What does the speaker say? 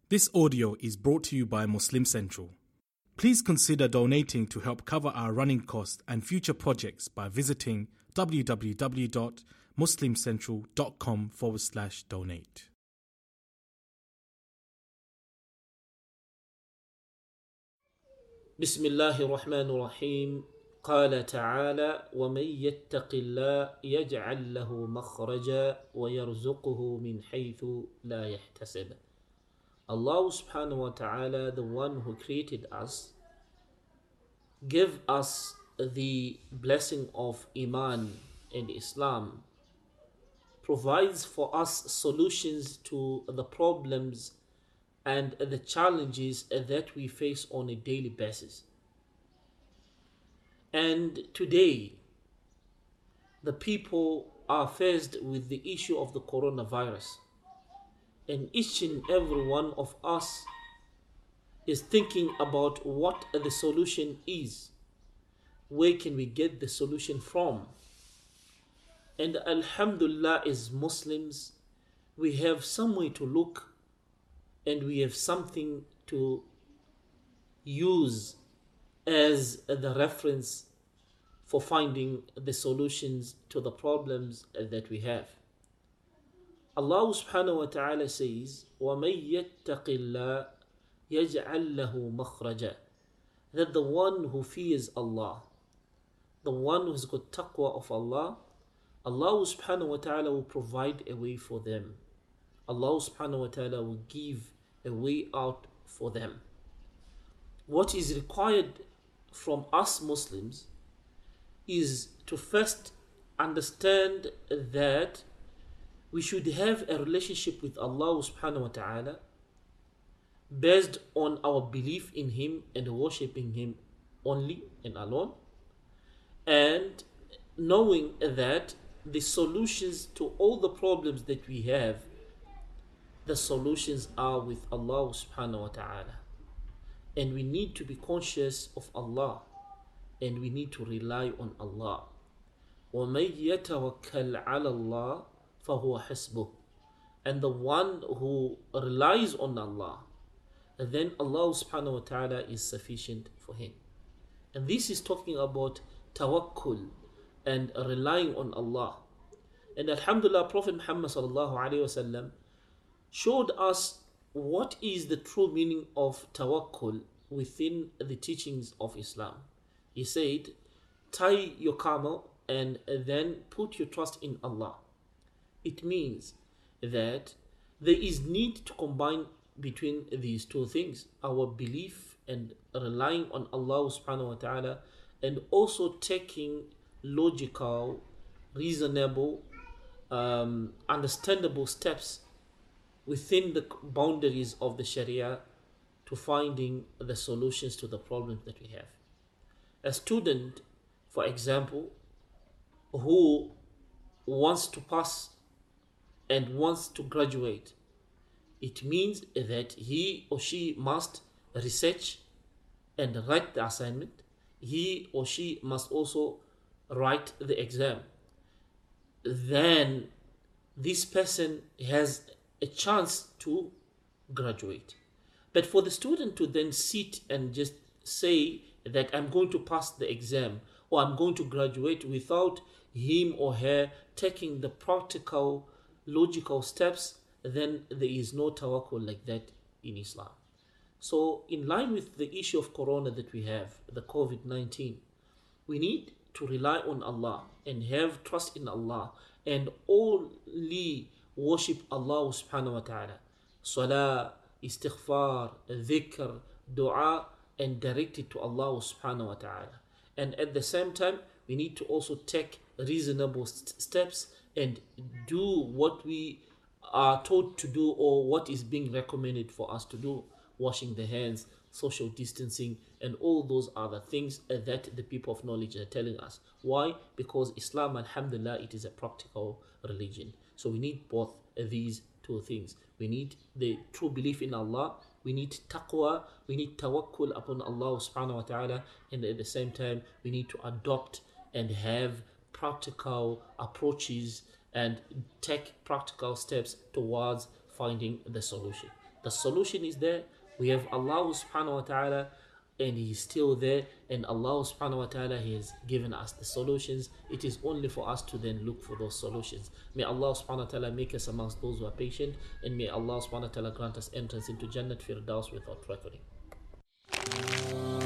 This audio is brought to you by Muslim Central. Please consider donating to help cover our running costs and future projects by visiting www.muslimcentral.com/donate. بسم الله الرحمن الرحيم. قال تعالى: ومن يتق الله يجعل له مخرجا ويرزقه من حيث لا يحتسب. Allah subhanahu wa ta'ala, the one who created us, give us the blessing of Iman and Islam, provides for us solutions to the problems and the challenges that we face on a daily basis. And today, the people are faced with the issue of the coronavirus. And each and every one of us is thinking about what the solution is. Where can we get the solution from? And Alhamdulillah, as Muslims, we have somewhere to look and we have something to use as the reference for finding the solutions to the problems that we have. Allah subhanahu wa ta'ala says, وَمَن يَتَّقِ اللَّهِ يَجْعَل لَهُ مَخْرَجًا, that the one who fears Allah, the one who's got taqwa of Allah, Allah subhanahu wa ta'ala will provide a way for them. Allah subhanahu wa ta'ala will give a way out for them. What is required from us Muslims is to first understand that we should have a relationship with Allah subhanahu wa ta'ala based on our belief in Him and worshipping Him only and alone, and knowing that the solutions to all the problems that we have, the solutions are with Allah subhanahu wa ta'ala. And we need to be conscious of Allah, and we need to rely on Allah. وَمَن يَتَوَكَّلْ عَلَى اللَّهِ فَهُوَ حَسْبُهُ, and the one who relies on Allah, then Allah subhanahu wa ta'ala is sufficient for him. And this is talking about tawakkul and relying on Allah. And Alhamdulillah, Prophet Muhammad sallallahu alaihi wasallam showed us what is the true meaning of tawakkul within the teachings of Islam. He said, tie your camel and then put your trust in Allah. It means that there is need to combine between these two things, our belief and relying on Allah subhanahu wa ta'ala, and also taking logical, reasonable, understandable steps within the boundaries of the Sharia to finding the solutions to the problems that we have. A student, for example, who wants to pass and wants to graduate, it means that he or she must research and write the assignment. He or she must also write the exam. Then this person has a chance to graduate. But for the student to then sit and just say that I'm going to pass the exam or I'm going to graduate without him or her taking the practical, logical steps, then there is no tawakkul like that in Islam. So in line with the issue of corona that we have, the COVID-19, we need to rely on Allah and have trust in Allah and only worship Allah subhanahu wa ta'ala. Salah, istighfar, dhikr, dua, and direct it to Allah subhanahu wa ta'ala. And at the same time, we need to also take reasonable steps and do what we are taught to do or what is being recommended for us to do. Washing the hands, social distancing, and all those other things that the people of knowledge are telling us. Why? Because Islam, alhamdulillah, it is a practical religion. So we need both these two things. We need the true belief in Allah, we need taqwa, we need tawakkul upon Allah subhanahu wa ta'ala, and at the same time we need to adopt and have practical approaches and take practical steps towards finding the solution. The solution is there. We have Allah subhanahu wa ta'ala, and He is still there, and Allah subhanahu wa ta'ala, He has given us the solutions. It is only for us to then look for those solutions. May Allah subhanahu wa ta'ala make us amongst those who are patient, and may Allah subhanahu wa ta'ala grant us entrance into Jannat Firdaus without reckoning.